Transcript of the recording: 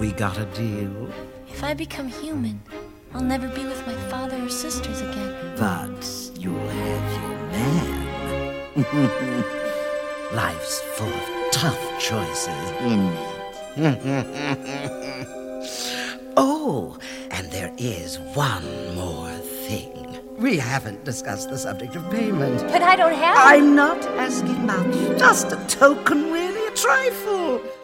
we got a deal? If I become human, I'll never be with my father or sisters again. But you'll have your man. Life's full of tough choices, isn't it? Oh, and there is one more thing. We haven't discussed the subject of payment. But I don't have... I'm not asking much. Just a token, really, a trifle.